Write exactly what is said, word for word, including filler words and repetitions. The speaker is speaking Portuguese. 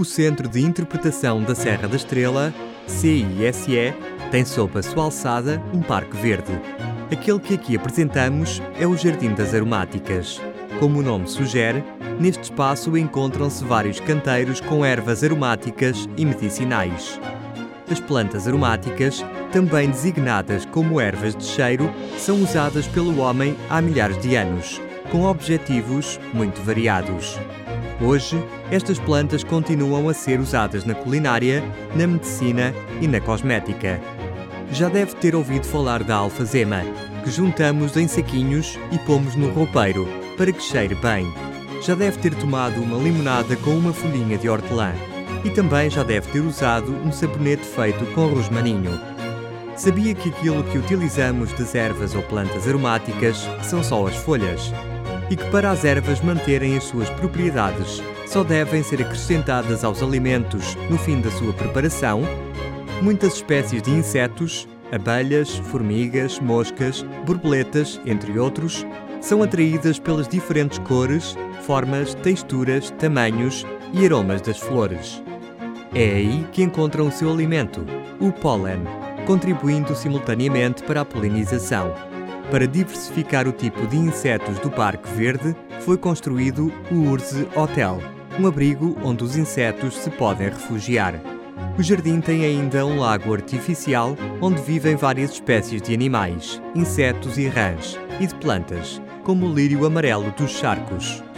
O Centro de Interpretação da Serra da Estrela, C I S E, tem sob a sua alçada um parque verde. Aquele que aqui apresentamos é o Jardim das Aromáticas. Como o nome sugere, neste espaço encontram-se vários canteiros com ervas aromáticas e medicinais. As plantas aromáticas, também designadas como ervas de cheiro, são usadas pelo homem há milhares de anos, com objetivos muito variados. Hoje, estas plantas continuam a ser usadas na culinária, na medicina e na cosmética. Já deve ter ouvido falar da alfazema, que juntamos em saquinhos e pomos no roupeiro, para que cheire bem. Já deve ter tomado uma limonada com uma folhinha de hortelã. E também já deve ter usado um sabonete feito com rosmaninho. Sabia que aquilo que utilizamos das ervas ou plantas aromáticas são só as folhas? E que para as ervas manterem as suas propriedades, só devem ser acrescentadas aos alimentos no fim da sua preparação? Muitas espécies de insetos, abelhas, formigas, moscas, borboletas, entre outros, são atraídas pelas diferentes cores, formas, texturas, tamanhos e aromas das flores. É aí que encontram o seu alimento, o pólen, contribuindo simultaneamente para a polinização. Para diversificar o tipo de insetos do Parque Verde, foi construído o Urze Hotel, um abrigo onde os insetos se podem refugiar. O jardim tem ainda um lago artificial onde vivem várias espécies de animais, insetos e rãs, e de plantas, como o lírio amarelo dos charcos.